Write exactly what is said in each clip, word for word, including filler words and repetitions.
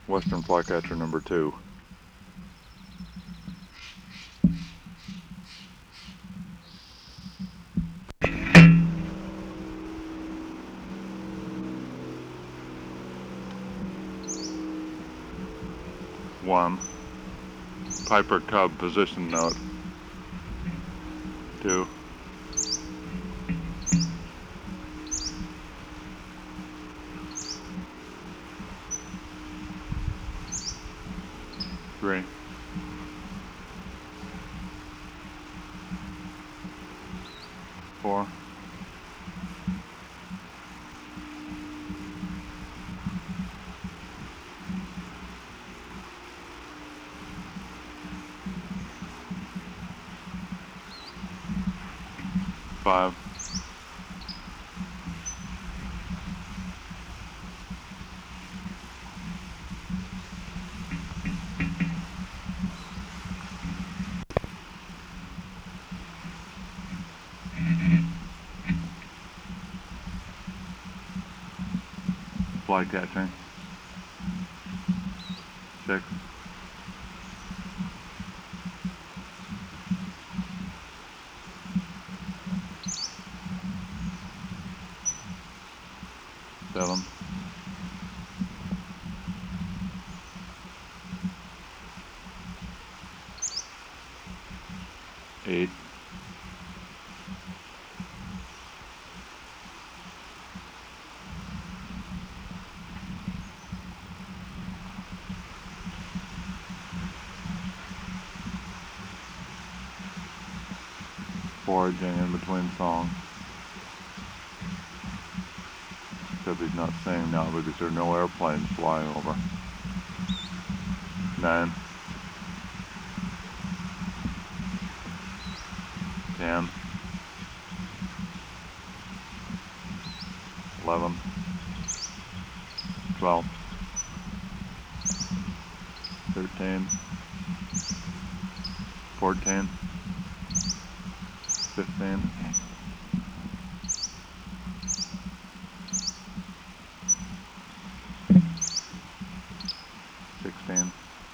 Western flycatcher number two. One. Piper Cub position note. Two. Three. Four. Five. Flycatching. Six. Seven. Eight. Foraging in between songs. Except he's not singing now because there are no airplanes flying over. Nine. Ten. Eleven. Twelve. Thirteen. Fourteen. Fifteen. Sixteen.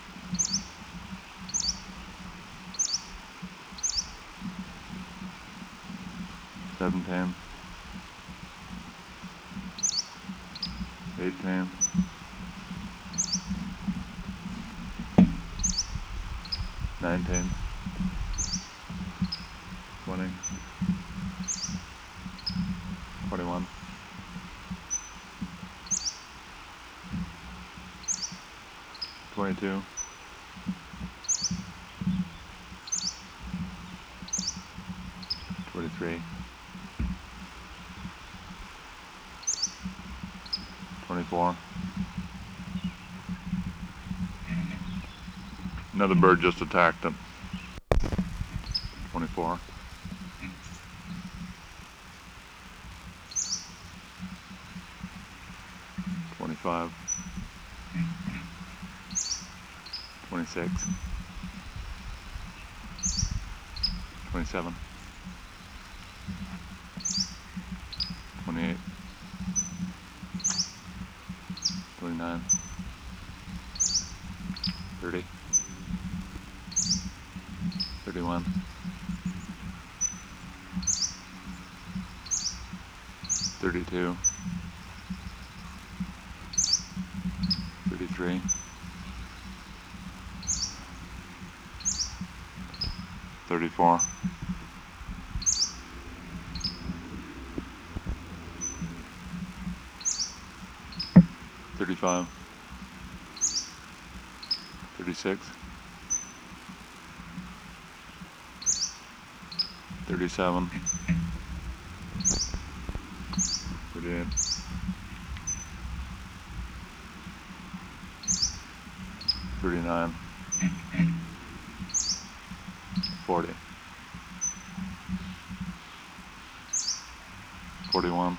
Seventeen. Eighteen. Nineteen. Twenty. Twenty-one. Twenty-two. Twenty-three. Twenty-four. Another bird just attacked him. Twenty-four. Twenty-five. Twenty-six. Twenty-seven. Twenty-eight. Twenty-nine. Thirty. Thirty-one. Thirty-two. Thirty-three. Thirty-four. Thirty-five. Thirty-six. Thirty-seven. Thirty-eight. Thirty-nine. Forty. Forty-one.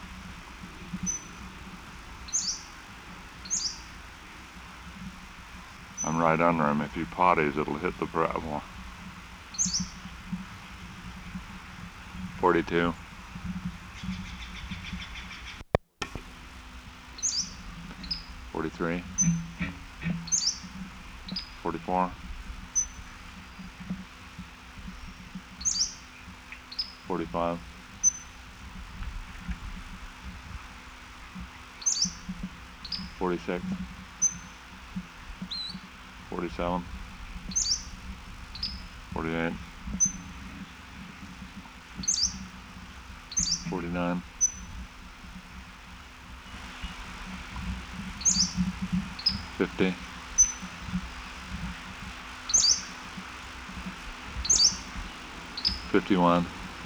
I'm right under him. If he potties, it'll hit the gravel. Forty-two. Forty-three. forty-four, forty-five, forty-six, forty-seven, forty-eight, forty-nine, fifty, fifty-one,